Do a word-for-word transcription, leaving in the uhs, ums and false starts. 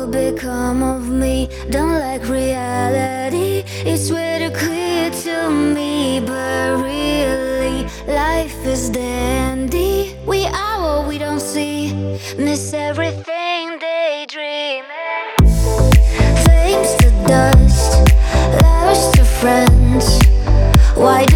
will become of me? Don't like reality, it's way too clear to me. But really, life is dandy. We are what we don't see, miss everything daydreaming. Flames to dust, lovers to friends. Why